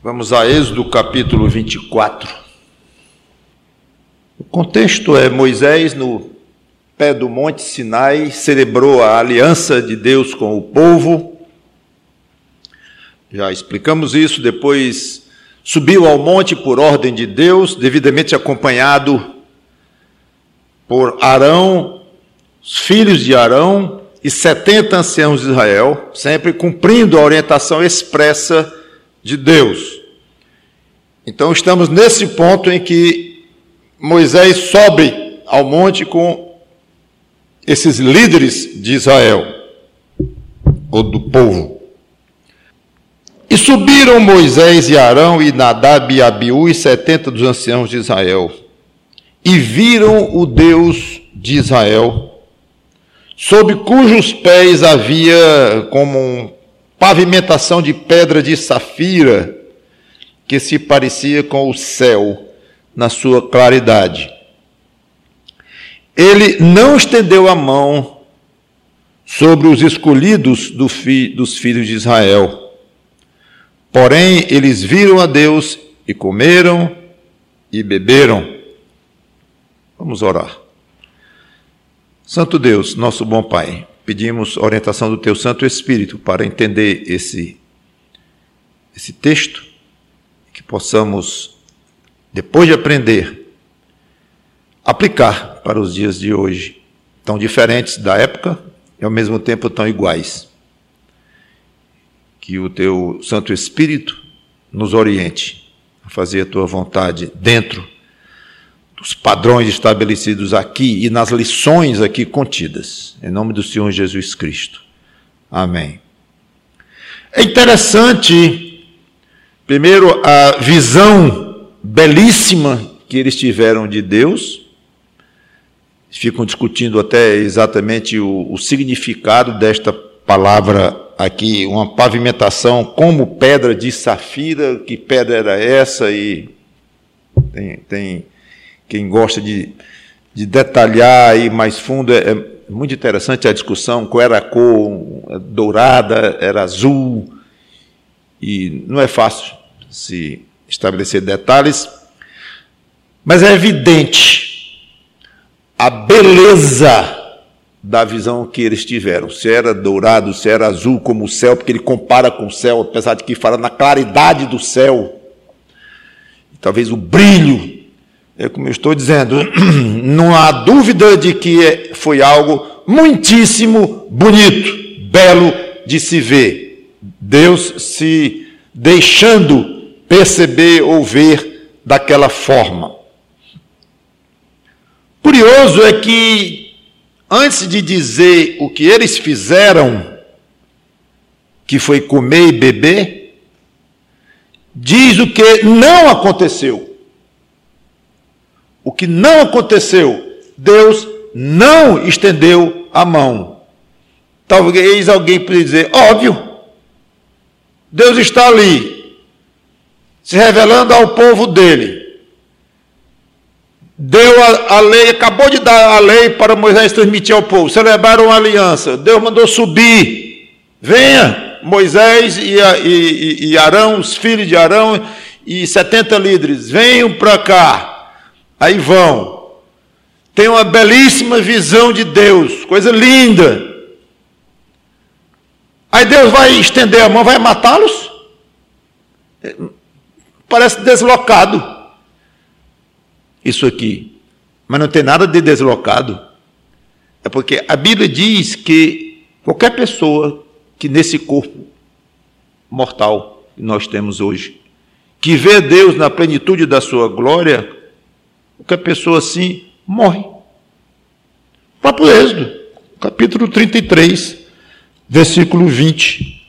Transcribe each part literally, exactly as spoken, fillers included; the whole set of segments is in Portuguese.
Vamos a Êxodo capítulo vinte e quatro. O contexto é Moisés, no pé do Monte Sinai, celebrou a aliança de Deus com o povo. Já explicamos isso. Depois subiu ao monte por ordem de Deus, devidamente acompanhado por Arão, os filhos de Arão e setenta anciãos de Israel, sempre cumprindo a orientação expressa de Deus. Então estamos nesse ponto em que Moisés sobe ao monte com esses líderes de Israel, ou do povo. E subiram Moisés e Arão e Nadab e Abiú e setenta dos anciãos de Israel, e viram o Deus de Israel, sob cujos pés havia como um pavimentação de pedra de safira, que se parecia com o céu na sua claridade. Ele não estendeu a mão sobre os escolhidos do fi, dos filhos de Israel. Porém, eles viram a Deus e comeram e beberam. Vamos orar. Santo Deus, nosso bom Pai, pedimos orientação do Teu Santo Espírito para entender esse, esse texto, que possamos, depois de aprender, aplicar para os dias de hoje, tão diferentes da época e ao mesmo tempo tão iguais. Que o Teu Santo Espírito nos oriente a fazer a Tua vontade dentro dos padrões estabelecidos aqui e nas lições aqui contidas. Em nome do Senhor Jesus Cristo. Amém. É interessante, primeiro, a visão belíssima que eles tiveram de Deus. Ficam discutindo até exatamente o, o significado desta palavra aqui, uma pavimentação como pedra de safira. Que pedra era essa? E tem... tem Quem gosta de, de detalhar aí mais fundo, é, é muito interessante a discussão, qual era a cor, dourada, era azul, e não é fácil se estabelecer detalhes, mas é evidente a beleza da visão que eles tiveram, se era dourado, se era azul como o céu, porque ele compara com o céu, apesar de que fala na claridade do céu, talvez o brilho. É como eu estou dizendo, não há dúvida de que foi algo muitíssimo bonito, belo de se ver. Deus se deixando perceber ou ver daquela forma. Curioso é que, antes de dizer o que eles fizeram, que foi comer e beber, diz o que não aconteceu. O que não aconteceu, Deus não estendeu a mão. Talvez alguém possa dizer, óbvio, Deus está ali, se revelando ao povo dele. Deu a, a lei, acabou de dar a lei para Moisés transmitir ao povo, celebraram uma aliança, Deus mandou subir, venha, Moisés e, e, e Arão, os filhos de Arão e setenta líderes, venham para cá. Aí vão, tem uma belíssima visão de Deus, coisa linda. Aí Deus vai estender a mão, vai matá-los? Parece deslocado isso aqui, mas não tem nada de deslocado. É porque a Bíblia diz que qualquer pessoa que nesse corpo mortal que nós temos hoje, que vê Deus na plenitude da sua glória, qualquer pessoa assim morre. O próprio Êxodo, capítulo trinta e três, versículo vinte.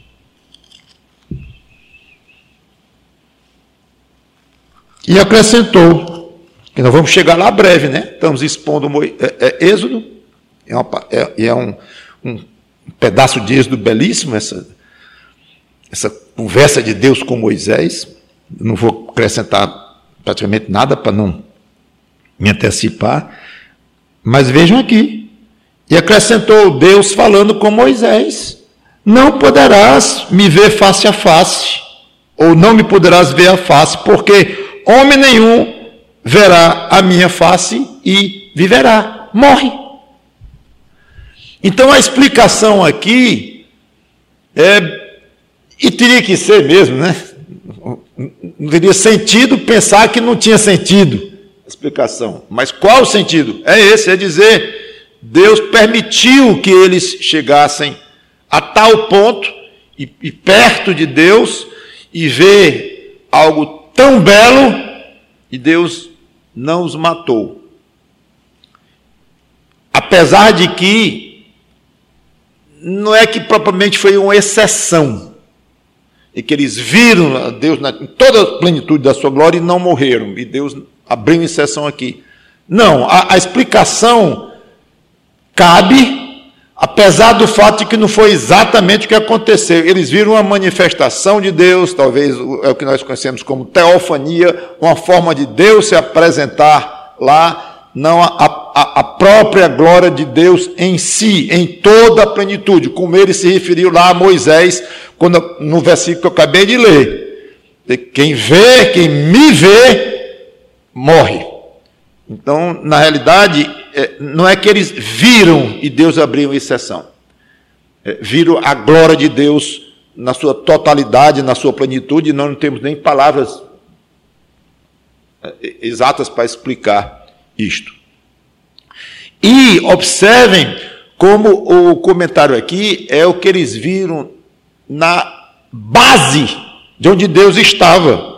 E acrescentou, que nós vamos chegar lá breve, né? Estamos expondo é, é, Êxodo, é, uma, é, é um, um pedaço de Êxodo belíssimo, essa, essa conversa de Deus com Moisés. Não vou acrescentar praticamente nada para não me antecipar, mas vejam aqui, e acrescentou Deus falando com Moisés, não poderás me ver face a face, ou não me poderás ver a face, porque homem nenhum verá a minha face e viverá. Morre. Então a explicação aqui é, e teria que ser mesmo, né? Não teria sentido pensar que não tinha sentido a explicação. Mas qual o sentido? É esse, é dizer, Deus permitiu que eles chegassem a tal ponto, e, e perto de Deus, e ver algo tão belo, e Deus não os matou. Apesar de que não é que propriamente foi uma exceção, e que eles viram a Deus na, em toda a plenitude da sua glória e não morreram, e Deus abriu uma exceção aqui. Não, a, a explicação cabe, apesar do fato de que não foi exatamente o que aconteceu. Eles viram uma manifestação de Deus, talvez é o que nós conhecemos como teofania, uma forma de Deus se apresentar lá, não a, a, a própria glória de Deus em si, em toda a plenitude, como ele se referiu lá a Moisés, quando, no versículo que eu acabei de ler. Quem vê, quem me vê, morre. Então, na realidade, não é que eles viram e Deus abriu exceção. Viram a glória de Deus na sua totalidade, na sua plenitude, e nós não temos nem palavras exatas para explicar isto. E observem como o comentário aqui é o que eles viram na base de onde Deus estava.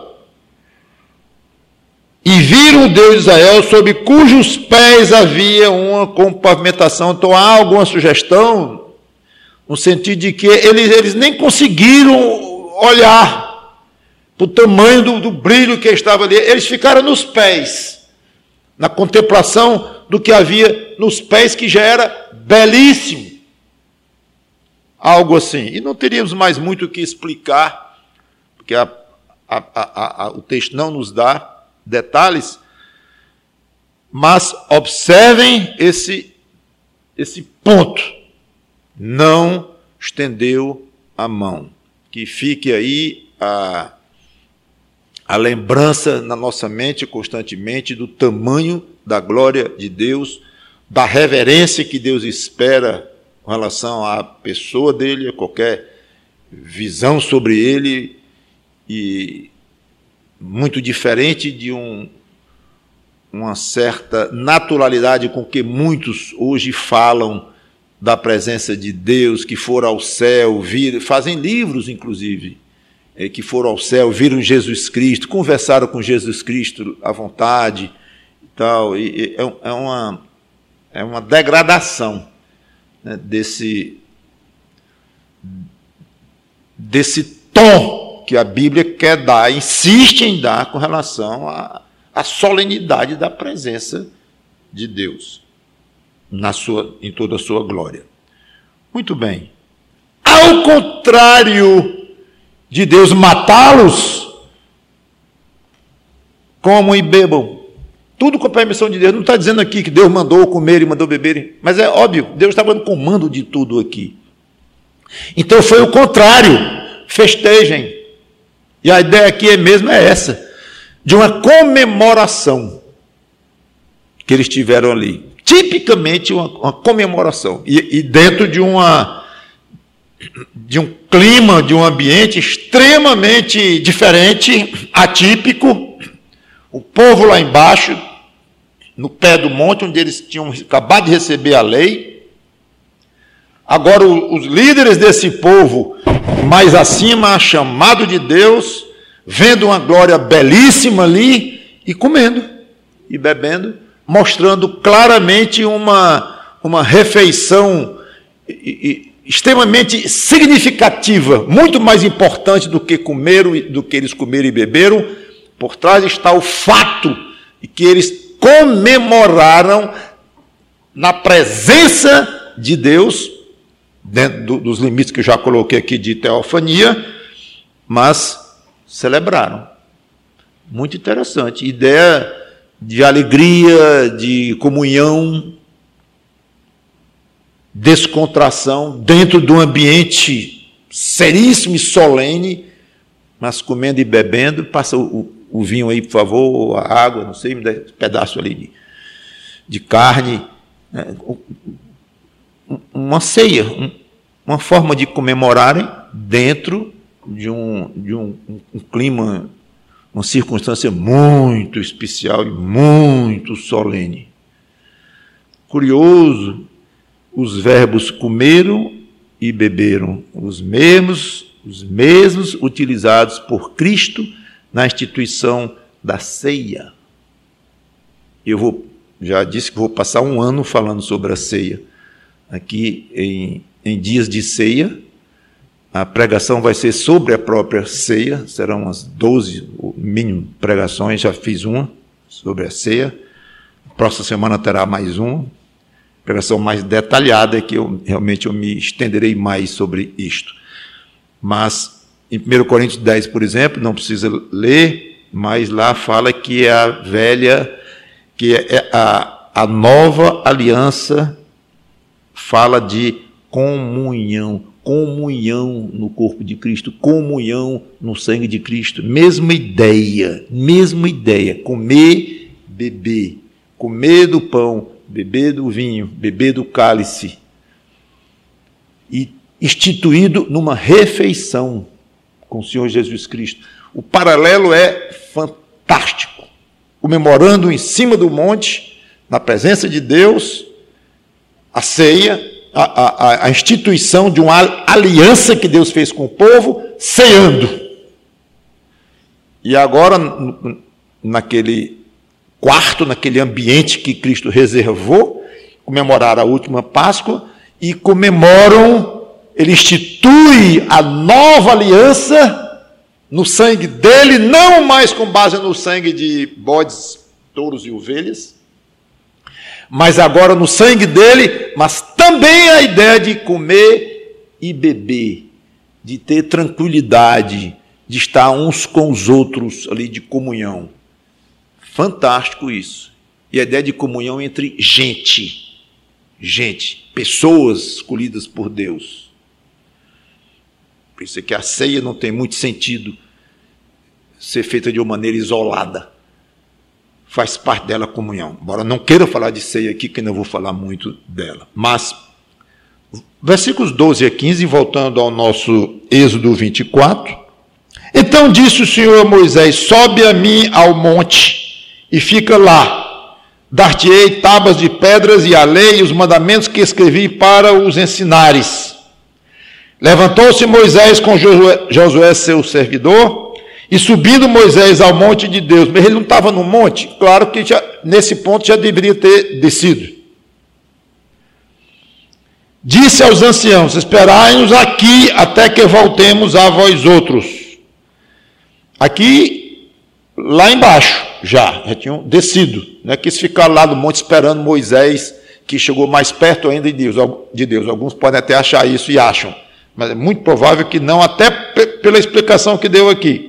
E viram o Deus de Israel, sob cujos pés havia uma compavimentação. Então há alguma sugestão, no sentido de que eles, eles nem conseguiram olhar para o tamanho do, do brilho que estava ali. Eles ficaram nos pés, na contemplação do que havia nos pés, que já era belíssimo. Algo assim. E não teríamos mais muito o que explicar, porque a, a, a, a, o texto não nos dá detalhes, mas observem esse, esse ponto. Não estendeu a mão. Que fique aí a, a lembrança na nossa mente constantemente do tamanho da glória de Deus, da reverência que Deus espera com relação à pessoa dele, a qualquer visão sobre ele, e muito diferente de um, uma certa naturalidade com que muitos hoje falam da presença de Deus, que foram ao céu, viram, fazem livros, inclusive, é, que foram ao céu, viram Jesus Cristo, conversaram com Jesus Cristo à vontade, e tal, e, e é, é, uma, é uma degradação, né, desse, desse tom que a Bíblia quer dar, insiste em dar com relação à, à solenidade da presença de Deus na sua, em toda a sua glória. Muito bem. Ao contrário de Deus matá-los, comam e bebam. Tudo com a permissão de Deus. Não está dizendo aqui que Deus mandou comer e mandou beber, mas é óbvio, Deus estava no comando de tudo aqui. Então foi o contrário. Festejem. E a ideia aqui é mesmo é essa, de uma comemoração que eles tiveram ali. Tipicamente uma, uma comemoração. E, e dentro de, uma, de um clima, de um ambiente extremamente diferente, atípico. O povo lá embaixo, no pé do monte, onde eles tinham acabado de receber a lei. Agora os líderes desse povo, mais acima, chamado de Deus, vendo uma glória belíssima ali, e comendo, e bebendo, mostrando claramente uma, uma refeição extremamente significativa, muito mais importante do que comeram, do que eles comeram e beberam. Por trás está o fato de que eles comemoraram na presença de Deus, dentro do, dos limites que eu já coloquei aqui de teofania, mas celebraram. Muito interessante. Ideia de alegria, de comunhão, descontração, dentro de um ambiente seríssimo e solene, mas comendo e bebendo, passa o, o vinho aí, por favor, a água, não sei, me dá um pedaço ali de, de carne. Né? Uma ceia, um, uma forma de comemorarem dentro de um, de um, um clima, uma circunstância muito especial e muito solene. Curioso, os verbos comeram e beberam, os mesmos, os mesmos utilizados por Cristo na instituição da ceia. Eu vou, já disse que vou passar um ano falando sobre a ceia. Aqui em, em dias de ceia, a pregação vai ser sobre a própria ceia, serão umas doze, o mínimo, pregações, já fiz uma sobre a ceia. Próxima semana terá mais uma, pregação mais detalhada, que eu realmente eu me estenderei mais sobre isto. Mas, em primeiro Coríntios dez, por exemplo, não precisa ler, mas lá fala que é a velha, que é a, a nova aliança, fala de comunhão, comunhão no corpo de Cristo, comunhão no sangue de Cristo, mesma ideia, mesma ideia, comer, beber, comer do pão, beber do vinho, beber do cálice, e instituído numa refeição com o Senhor Jesus Cristo. O paralelo é fantástico, comemorando em cima do monte, na presença de Deus, a ceia, a, a, a instituição de uma aliança que Deus fez com o povo, ceando. E agora, naquele quarto, naquele ambiente que Cristo reservou, comemoraram a última Páscoa e comemoram, ele institui a nova aliança no sangue dele, não mais com base no sangue de bodes, touros e ovelhas, mas agora no sangue dele, mas também a ideia de comer e beber, de ter tranquilidade, de estar uns com os outros ali de comunhão. Fantástico isso. E a ideia de comunhão entre gente, gente, pessoas escolhidas por Deus. Por isso é que a ceia não tem muito sentido ser feita de uma maneira isolada. Faz parte dela a comunhão. Embora não queira falar de ceia aqui, que não vou falar muito dela. Mas, versículos doze a quinze, voltando ao nosso Êxodo vinte e quatro. Então disse o Senhor a Moisés: sobe a mim ao monte e fica lá. Dar-te-ei tábuas de pedras e a lei e os mandamentos que escrevi para os ensinares. Levantou-se Moisés com Josué, Josué seu servidor, e subindo Moisés ao monte de Deus, mas ele não estava no monte, claro que já, nesse ponto já deveria ter descido. Disse aos anciãos: esperai-nos aqui até que voltemos a vós outros. Aqui, lá embaixo, já, já tinham descido, não é que eles ficaram lá no monte esperando Moisés, que chegou mais perto ainda de Deus, de Deus. Alguns podem até achar isso e acham, mas é muito provável que não, até pela explicação que deu aqui.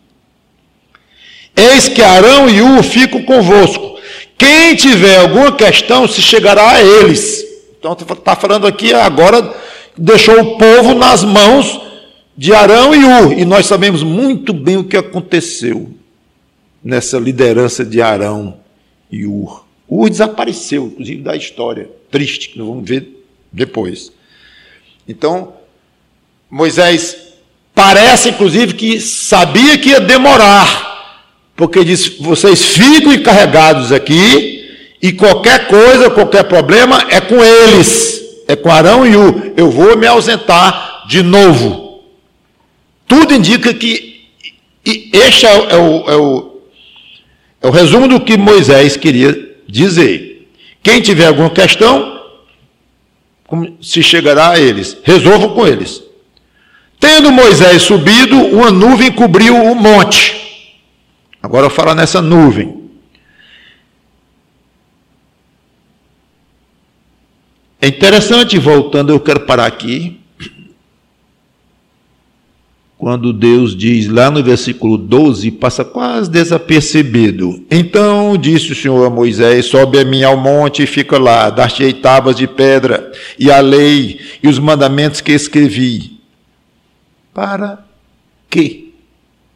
Eis que Arão e Hur ficam convosco. Quem tiver alguma questão, se chegará a eles. Então, está falando aqui agora, deixou o povo nas mãos de Arão e Hur. E nós sabemos muito bem o que aconteceu nessa liderança de Arão e Hur. Hur desapareceu, inclusive da história triste, que nós vamos ver depois. Então, Moisés parece, inclusive, que sabia que ia demorar, porque disse: vocês ficam encarregados aqui, e qualquer coisa, qualquer problema, é com eles, é com Arão e Hur. Eu vou me ausentar de novo. Tudo indica que este é o, é o, é o, é o resumo do que Moisés queria dizer. Quem tiver alguma questão, se chegará a eles, resolvam com eles. Tendo Moisés subido, uma nuvem cobriu o monte. Agora eu falo nessa nuvem. É interessante, voltando, eu quero parar aqui, quando Deus diz lá no versículo doze, passa quase desapercebido. Então disse o Senhor a Moisés: sobe a mim ao monte e fica lá, dar-te-ei tábuas de pedra, e a lei, e os mandamentos que escrevi. Para quê?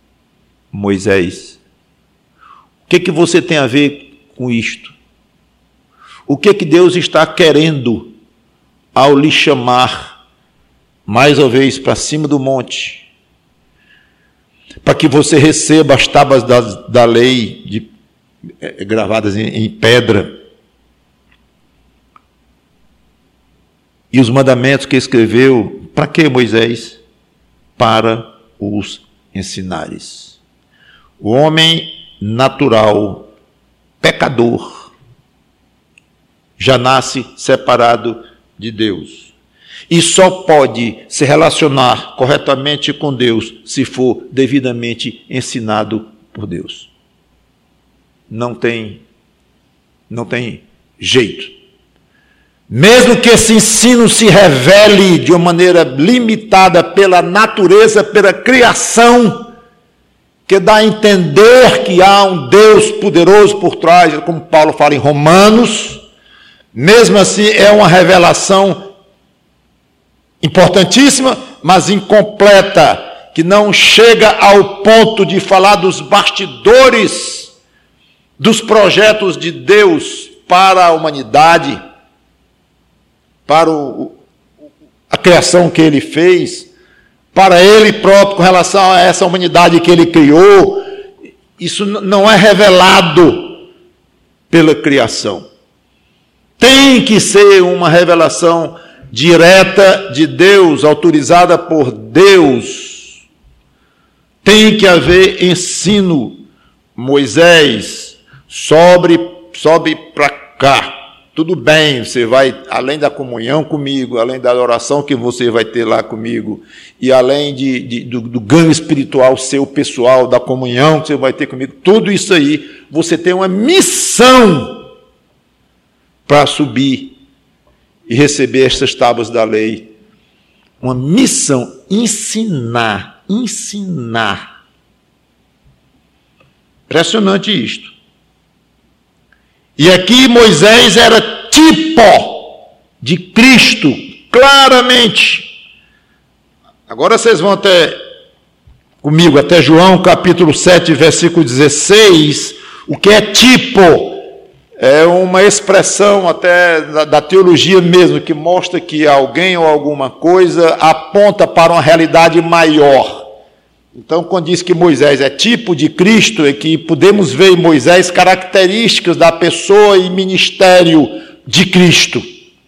Moisés, o que que você tem a ver com isto? O que que Deus está querendo ao lhe chamar mais uma vez para cima do monte, para que você receba as tábuas da, da lei de, é, gravadas em, em pedra e os mandamentos que escreveu? Para que, Moisés? Para os ensinares. O homem natural, pecador, já nasce separado de Deus. E só pode se relacionar corretamente com Deus se for devidamente ensinado por Deus. Não tem, não tem jeito. Mesmo que esse ensino se revele de uma maneira limitada pela natureza, pela criação, que dá a entender que há um Deus poderoso por trás, como Paulo fala em Romanos, mesmo assim é uma revelação importantíssima, mas incompleta, que não chega ao ponto de falar dos bastidores dos projetos de Deus para a humanidade, para o, a criação que ele fez, para ele próprio com relação a essa humanidade que ele criou. Isso não é revelado pela criação. Tem que ser uma revelação direta de Deus, autorizada por Deus. Tem que haver ensino. Moisés, sobe, sobe para cá. Tudo bem, você vai, além da comunhão comigo, além da oração que você vai ter lá comigo, e além de, de, do, do ganho espiritual seu pessoal, da comunhão que você vai ter comigo, tudo isso aí, você tem uma missão para subir e receber estas tábuas da lei. Uma missão, ensinar, ensinar. Impressionante isto. E aqui Moisés era tipo de Cristo, claramente. Agora vocês vão até comigo, até João capítulo sete, versículo dezesseis. O que é tipo? É uma expressão até da, da teologia mesmo, que mostra que alguém ou alguma coisa aponta para uma realidade maior. Então, quando diz que Moisés é tipo de Cristo, é que podemos ver em Moisés características da pessoa e ministério de Cristo.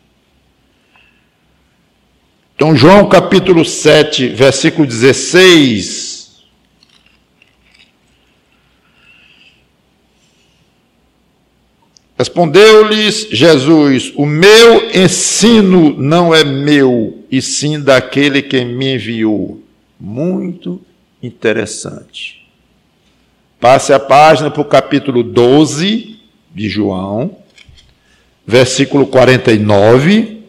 Então, João capítulo sete, versículo dezesseis. Respondeu-lhes Jesus: o meu ensino não é meu, e sim daquele que me enviou. Muito interessante. Passe a página para o capítulo doze de João, versículo quarenta e nove.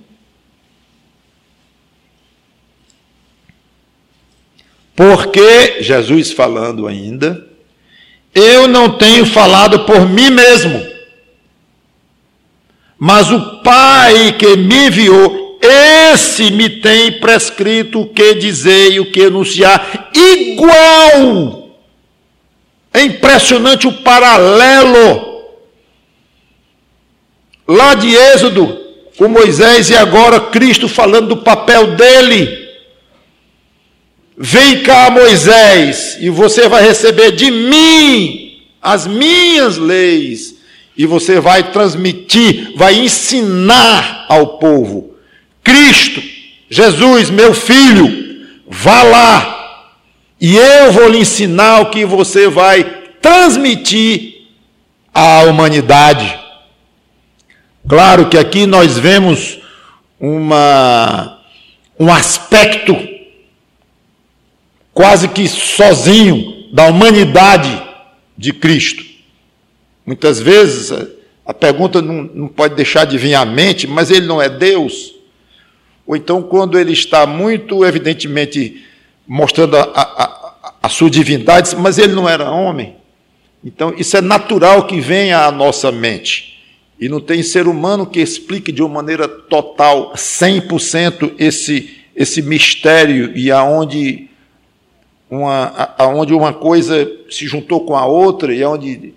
Porque, Jesus falando ainda, eu não tenho falado por mim mesmo, mas o Pai que me enviou, esse me tem prescrito o que dizer e o que anunciar. Igual! É impressionante o paralelo. Lá de Êxodo, com Moisés, e agora Cristo falando do papel dele. Vem cá, Moisés, e você vai receber de mim as minhas leis, e você vai transmitir, vai ensinar ao povo. Cristo, Jesus, meu filho, vá lá, e eu vou lhe ensinar o que você vai transmitir à humanidade. Claro que aqui nós vemos uma, um aspecto quase que sozinho da humanidade de Cristo. Muitas vezes a pergunta não, não pode deixar de vir à mente, mas ele não é Deus? Ou então, quando ele está muito evidentemente mostrando a, a, a sua divindade, mas ele não era homem. Então, isso é natural que venha à nossa mente. E não tem ser humano que explique de uma maneira total, cem por cento, esse, esse mistério, e aonde uma, onde uma coisa se juntou com a outra, e onde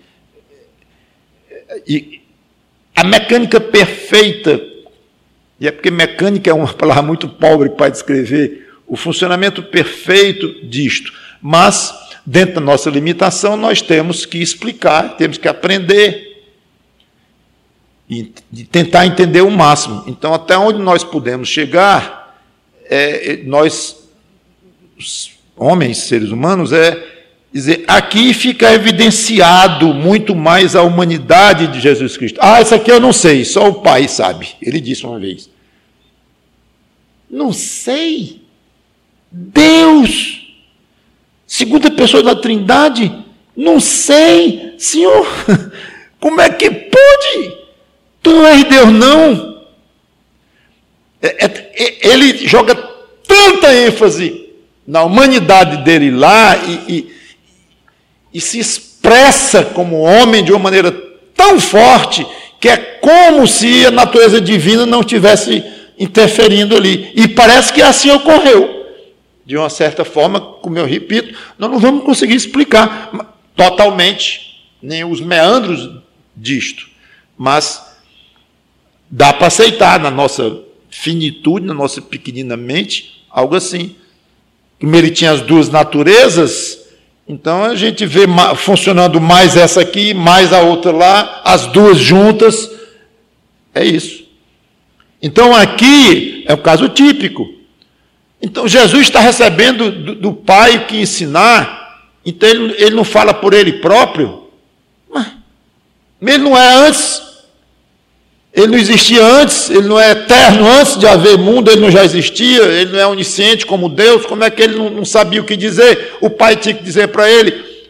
e a mecânica perfeita, e é porque mecânica é uma palavra muito pobre para descrever o funcionamento perfeito disto, mas dentro da nossa limitação nós temos que explicar, temos que aprender e, e tentar entender o máximo. Então, até onde nós podemos chegar, é, nós, homens, seres humanos, é dizer, aqui fica evidenciado muito mais a humanidade de Jesus Cristo. Ah, isso aqui eu não sei, só o Pai sabe. Ele disse uma vez. Não sei. Deus, segunda pessoa da Trindade, não sei. Senhor, como é que pode? Tu não és Deus, não. É, é, ele joga tanta ênfase na humanidade dele lá e, e e se expressa como homem de uma maneira tão forte que é como se a natureza divina não estivesse interferindo ali. E parece que assim ocorreu. De uma certa forma, como eu repito, nós não vamos conseguir explicar totalmente nem os meandros disto, mas dá para aceitar na nossa finitude, na nossa pequenina mente, algo assim. Como ele tinha as duas naturezas, então a gente vê funcionando mais essa aqui, mais a outra lá, as duas juntas, é isso. Então aqui é o caso típico. Então Jesus está recebendo do, do Pai o que ensinar, então ele, ele não fala por ele próprio, mas ele não é antes, ele não existia antes, ele não é eterno antes de haver mundo, ele não já existia, ele não é onisciente como Deus, como é que ele não, não sabia o que dizer? O Pai tinha que dizer para ele,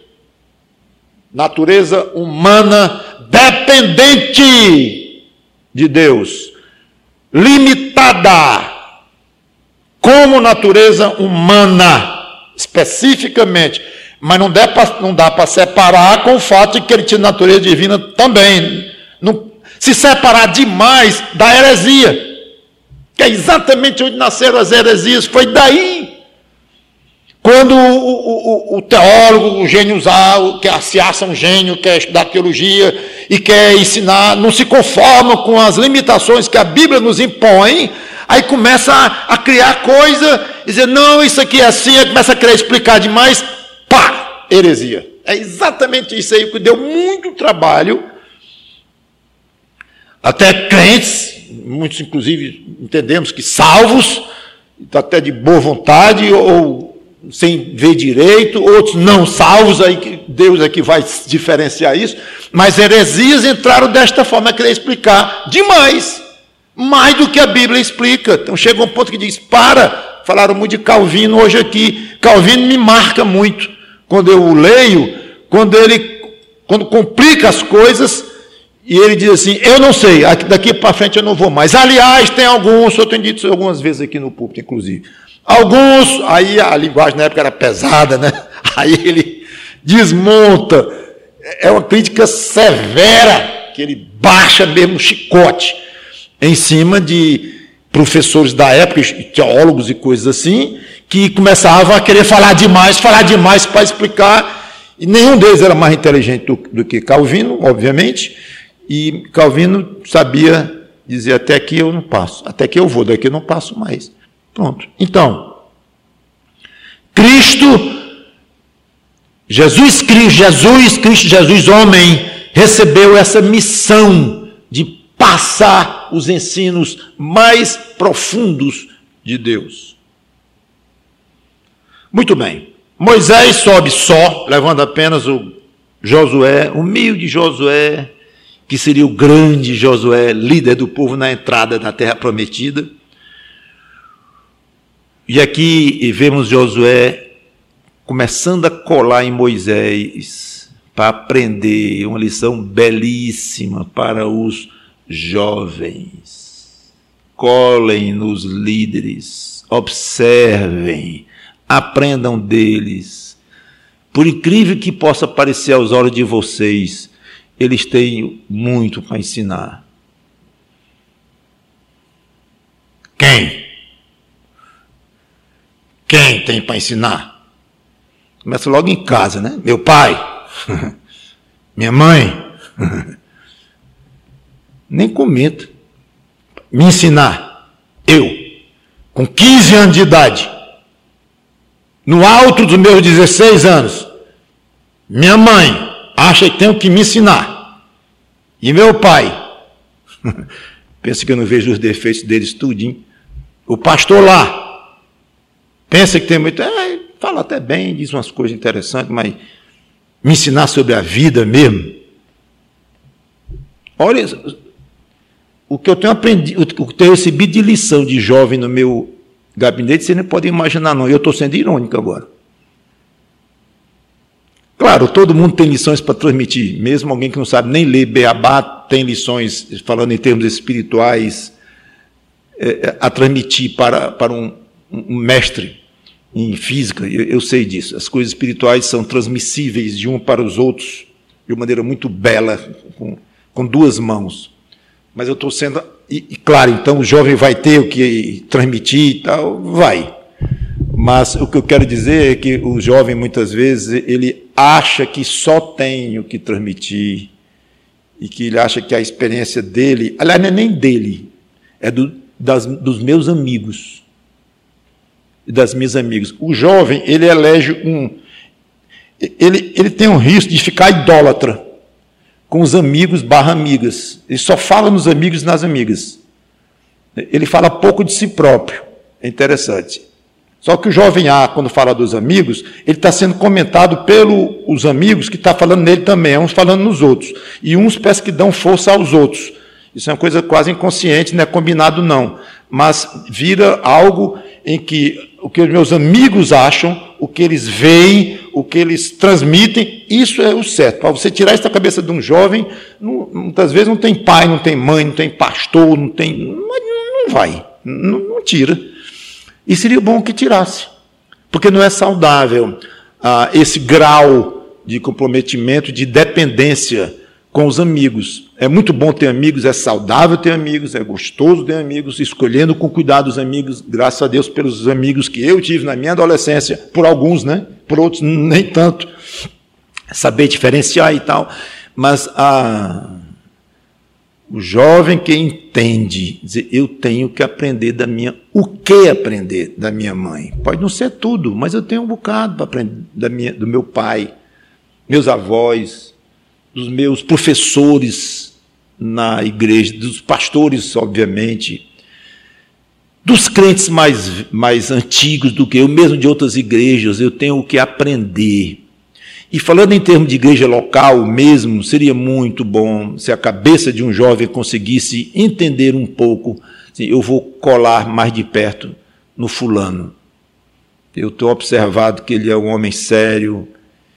natureza humana dependente de Deus, limitada, como natureza humana, especificamente, mas não dá para não dá para separar com o fato de que ele tinha natureza divina também. Não, se separar demais da heresia, que é exatamente onde nasceram as heresias, foi daí. Quando o, o, o teólogo, o gêniozal, que se acha um gênio, quer estudar teologia e quer ensinar, não se conforma com as limitações que a Bíblia nos impõe, aí começa a, a criar coisa, dizer, não, isso aqui é assim, aí começa a querer explicar demais, pá, heresia. É exatamente isso aí que deu muito trabalho. Até crentes, muitos inclusive entendemos que salvos, até de boa vontade, ou sem ver direito, outros não salvos, aí que Deus é que vai diferenciar isso, mas heresias entraram desta forma a querer explicar demais, mais do que a Bíblia explica. Então chega um ponto que diz, para, falaram muito de Calvino hoje aqui, Calvino me marca muito, quando eu o leio, quando ele, quando complica as coisas, e ele diz assim, eu não sei, daqui para frente eu não vou mais. Aliás, tem alguns, eu tenho dito isso algumas vezes aqui no púlpito, inclusive. Alguns, aí a linguagem na época era pesada, né? Aí ele desmonta. É uma crítica severa, que ele baixa mesmo um chicote em cima de professores da época, teólogos e coisas assim, que começavam a querer falar demais, falar demais para explicar, e nenhum deles era mais inteligente do, do que Calvino, obviamente. E Calvino sabia dizer, até aqui eu não passo, até aqui eu vou, daqui eu não passo mais. Pronto. Então, Cristo, Jesus Cristo, Jesus, Cristo, Jesus, homem, recebeu essa missão de passar os ensinos mais profundos de Deus. Muito bem. Moisés sobe só, levando apenas o Josué, humilde Josué, que seria o grande Josué, líder do povo na entrada da terra prometida. E aqui vemos Josué começando a colar em Moisés para aprender uma lição belíssima para os jovens. Colhem nos líderes, observem, aprendam deles. Por incrível que possa parecer aos olhos de vocês, eles têm muito para ensinar. Quem? Quem tem para ensinar? Começa logo em casa, né? Meu pai, minha mãe, nem comenta. Me ensinar, eu, com quinze anos de idade, no alto dos meus dezesseis anos, minha mãe acha que tenho que me ensinar. E meu pai, pensa que eu não vejo os defeitos deles tudinho. O pastor lá, pensa que tem muito... É, fala até bem, diz umas coisas interessantes, mas me ensinar sobre a vida mesmo. Olha, o que eu tenho aprendido, o que eu tenho recebido de lição de jovem no meu gabinete, vocês não podem imaginar, não. Eu estou sendo irônico agora. Claro, todo mundo tem lições para transmitir, mesmo alguém que não sabe nem ler beabá tem lições, falando em termos espirituais, é, a transmitir para, para um, um mestre em física, eu, eu sei disso. As coisas espirituais são transmissíveis de um para os outros de uma maneira muito bela, com, com duas mãos. Mas eu estou sendo... E, e, claro, então o jovem vai ter o que transmitir e tal, vai. Mas o que eu quero dizer é que o jovem, muitas vezes, ele acha que só tem o que transmitir e que ele acha que a experiência dele... Aliás, não é nem dele, é do, das, dos meus amigos e das minhas amigas. O jovem, ele elege um... Ele, ele tem um risco de ficar idólatra com os amigos barra amigas. Ele só fala nos amigos e nas amigas. Ele fala pouco de si próprio. É interessante. Só que o jovem A, quando fala dos amigos, ele está sendo comentado pelos amigos que está falando nele também, uns falando nos outros. E uns parece que dão força aos outros. Isso é uma coisa quase inconsciente, não é combinado não. Mas vira algo em que o que os meus amigos acham, o que eles veem, o que eles transmitem, isso é o certo. Para você tirar isso da cabeça de um jovem, não, muitas vezes não tem pai, não tem mãe, não tem pastor, não tem... Não, não vai, não, não tira. E seria bom que tirasse, porque não é saudável ah, esse grau de comprometimento, de dependência com os amigos. É muito bom ter amigos, é saudável ter amigos, é gostoso ter amigos, escolhendo com cuidado os amigos, graças a Deus pelos amigos que eu tive na minha adolescência, por alguns, né? Por outros nem tanto, saber diferenciar e tal, mas a... o jovem que entende, dizer, eu tenho que aprender da minha... O que aprender da minha mãe? Pode não ser tudo, mas eu tenho um bocado para aprender da minha, do meu pai, meus avós, dos meus professores na igreja, dos pastores, obviamente, dos crentes mais, mais antigos do que eu, mesmo de outras igrejas, eu tenho o que aprender. E falando em termos de igreja local mesmo, seria muito bom se a cabeça de um jovem conseguisse entender um pouco, assim, eu vou colar mais de perto no fulano. Eu estou observado que ele é um homem sério,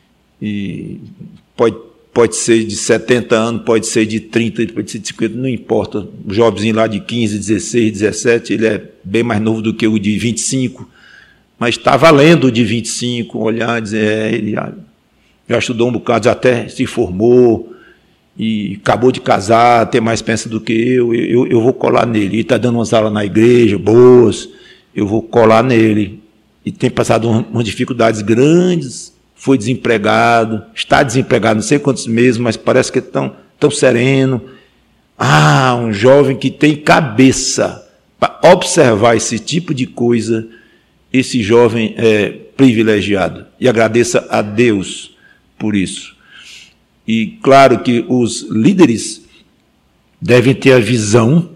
e pode, pode ser de setenta anos, pode ser de trinta, pode ser de cinquenta, não importa. O jovenzinho lá de quinze, dezesseis, dezessete, ele é bem mais novo do que o de vinte e cinco, mas está valendo o de vinte e cinco, olhar e dizer, é, ele... já estudou um bocado, já até se formou e acabou de casar, tem mais pensa do que eu, eu, eu vou colar nele. Ele está dando umas aulas na igreja, boas, eu vou colar nele. E tem passado umas dificuldades grandes, foi desempregado, está desempregado não sei quantos meses, mas parece que é tão, tão sereno. Ah, um jovem que tem cabeça para observar esse tipo de coisa, esse jovem é privilegiado. E agradeça a Deus por isso. E claro que os líderes devem ter a visão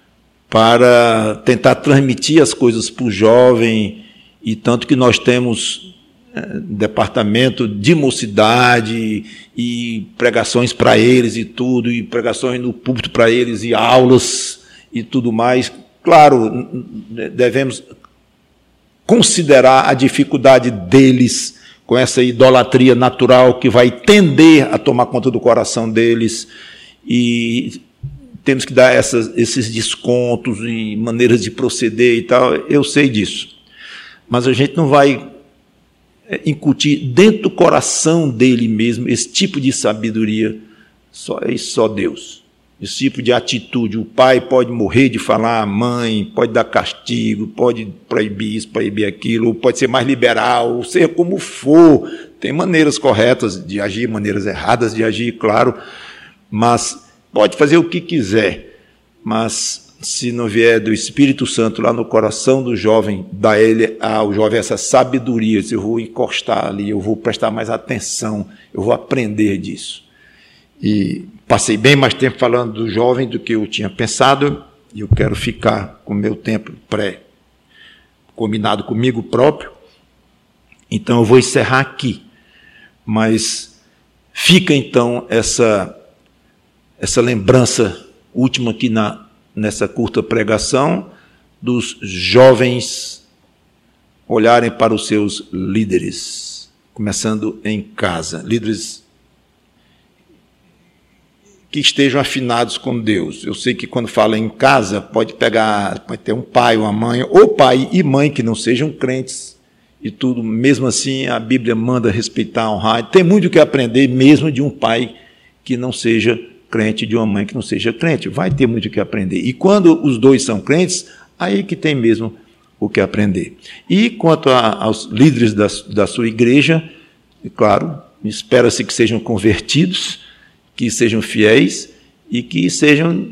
para tentar transmitir as coisas para o jovem, e tanto que nós temos é, departamento de mocidade e pregações para eles e tudo, e pregações no púlpito para eles e aulas e tudo mais. Claro, devemos considerar a dificuldade deles com essa idolatria natural que vai tender a tomar conta do coração deles, e temos que dar essas, esses descontos e maneiras de proceder e tal, eu sei disso. Mas a gente não vai incutir dentro do coração dele mesmo esse tipo de sabedoria, só, é só Deus. esse tipo de atitude. O pai pode morrer de falar, a mãe pode dar castigo, pode proibir isso, proibir aquilo, ou pode ser mais liberal, ou seja como for. Tem maneiras corretas de agir, maneiras erradas de agir, claro, mas pode fazer o que quiser. Mas se não vier do Espírito Santo lá no coração do jovem, dá ele ao jovem essa sabedoria, eu vou encostar ali, eu vou prestar mais atenção, eu vou aprender disso. E passei bem mais tempo falando do jovem do que eu tinha pensado, e eu quero ficar com o meu tempo pré-combinado comigo próprio. Então eu vou encerrar aqui, mas fica então essa, essa lembrança última aqui na, nessa curta pregação, dos jovens olharem para os seus líderes, começando em casa, líderes que estejam afinados com Deus. Eu sei que quando fala em casa, pode pegar, pode ter um pai, uma mãe, ou pai e mãe que não sejam crentes, e tudo, mesmo assim a Bíblia manda respeitar, honrar. Tem muito o que aprender mesmo de um pai que não seja crente, de uma mãe que não seja crente, vai ter muito o que aprender. E quando os dois são crentes, aí que tem mesmo o que aprender. E quanto a, aos líderes da, da sua igreja, claro, espera-se que sejam convertidos, que sejam fiéis e que sejam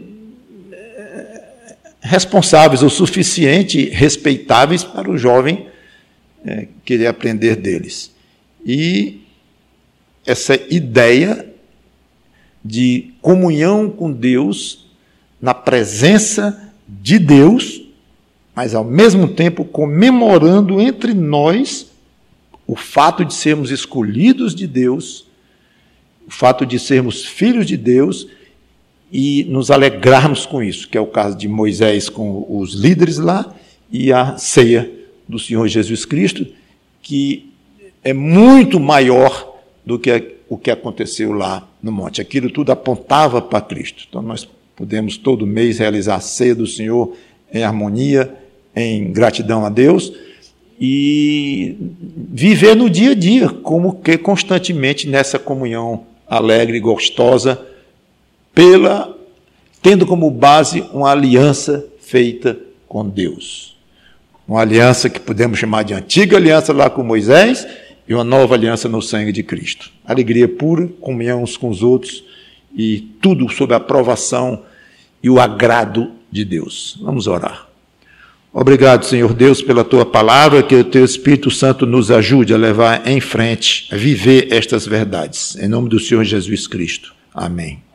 responsáveis o suficiente, respeitáveis para o jovem é, querer aprender deles. E essa ideia de comunhão com Deus, na presença de Deus, mas ao mesmo tempo comemorando entre nós o fato de sermos escolhidos de Deus, o fato de sermos filhos de Deus e nos alegrarmos com isso, que é o caso de Moisés com os líderes lá e a ceia do Senhor Jesus Cristo, que é muito maior do que o que aconteceu lá no monte. Aquilo tudo apontava para Cristo. Então nós podemos todo mês realizar a ceia do Senhor em harmonia, em gratidão a Deus e viver no dia a dia, como que constantemente nessa comunhão alegre e gostosa, pela, tendo como base uma aliança feita com Deus. Uma aliança que podemos chamar de antiga aliança lá com Moisés e uma nova aliança no sangue de Cristo. Alegria pura, comunhão uns com os outros e tudo sob a aprovação e o agrado de Deus. Vamos orar. Obrigado, Senhor Deus, pela Tua palavra, que o Teu Espírito Santo nos ajude a levar em frente, a viver estas verdades. Em nome do Senhor Jesus Cristo. Amém.